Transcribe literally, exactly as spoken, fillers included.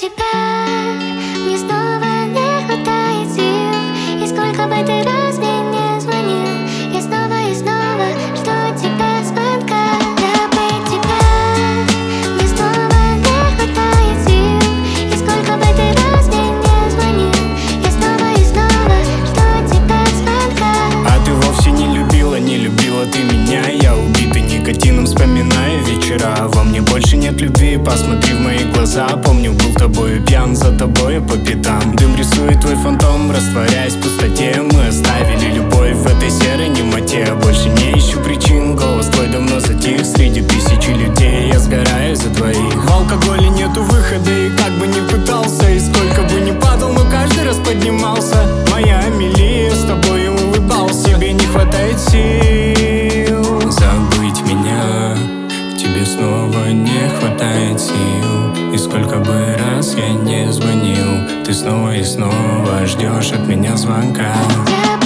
тебя мне снова не хватает сил. И сколько бы ты раз мне не звонил, я снова и снова жду от тебя звонка. Забыть тебя мне снова не хватает сил. И сколько бы ты раз мне не звонил, я снова и снова жду от тебя звонка. А ты вовсе не любила, не любила ты меня. Я убитый никотином вспоминаю вечера. Во мне больше нет любви, посмотри в мои глаза. Помню, был тобою пьян, за тобою по пятам. Дым рисует твой фантом, растворяясь в пустоте. Мы оставили любовь в этой серой немоте. Больше не ищу причин, голос твой давно затих. Среди тысячи людей я сгораю за твоих. В алкоголе нету выхода, и как бы ни пытался, и сколько бы ни падал, но каждый раз поднимался. Моя Амелия, с тобой улыбался. Тебе не хватает сил забыть меня, тебе снова не хватает сил. И сколько бы раз я не звонил, ты снова и снова ждешь от меня звонка.